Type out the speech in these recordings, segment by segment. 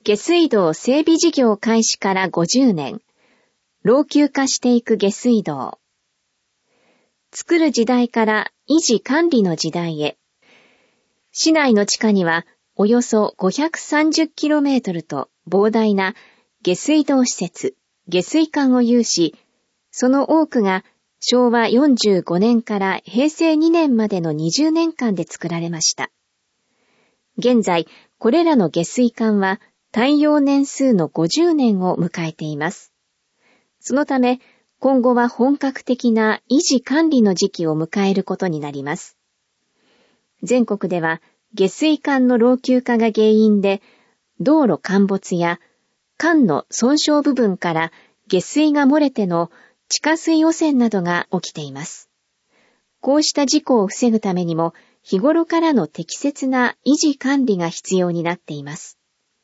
下水道整備事業開始から50年。老朽化していく下水道。作る時代から維持管理の時代へ。市内の地下にはおよそ 530km と膨大な下水道施設、下水管を有し、その多くが昭和45年から平成2年までの20年間で作られました。現在、これらの下水管は耐用年数の50年を迎えています。そのため、今後は本格的な維持管理の時期を迎えることになります。全国では下水管の老朽化が原因で、道路陥没や管の損傷部分から下水が漏れての地下水汚染などが起きています。こうした事故を防ぐためにも、日頃からの適切な維持管理が必要になっています。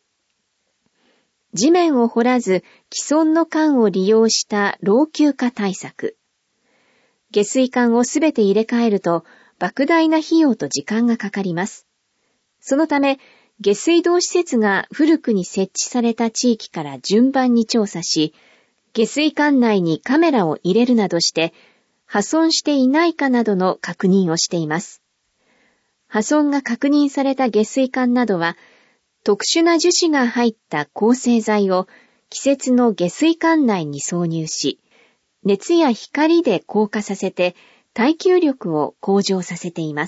地面を掘らず既存の管を利用した老朽化対策。下水管をすべて入れ替えると莫大な費用と時間がかかります。そのため、下水道施設が古くに設置された地域から順番に調査し、下水管内にカメラを入れるなどして、破損していないかなどの確認をしています。破損が確認された下水管などは、特殊な樹脂が入った構成材を季節の下水管内に挿入し、熱や光で硬化させて耐久力を向上させています。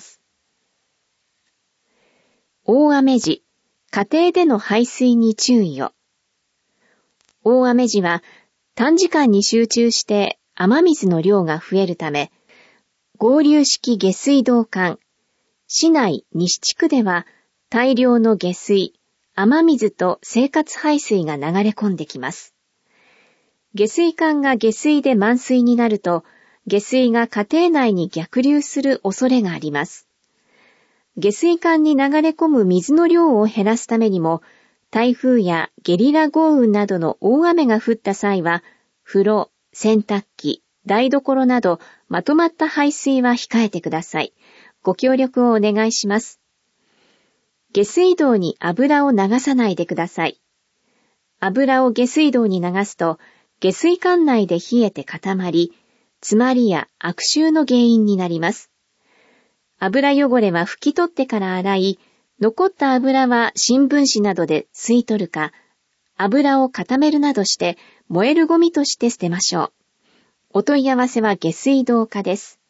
大雨時、家庭での排水に注意を。大雨時は短時間に集中して雨水の量が増えるため、合流式下水道管、市内西地区では大量の下水、雨水と生活排水が流れ込んできます。下水管が下水で満水になると、下水が家庭内に逆流する恐れがあります。下水管に流れ込む水の量を減らすためにも、台風やゲリラ豪雨などの大雨が降った際は、風呂、洗濯機、台所などまとまった排水は控えてください。ご協力をお願いします。下水道に油を流さないでください。油を下水道に流すと、下水管内で冷えて固まり、詰まりや悪臭の原因になります。油汚れは拭き取ってから洗い、残った油は新聞紙などで吸い取るか、油を固めるなどして燃えるゴミとして捨てましょう。お問い合わせは下水道課です。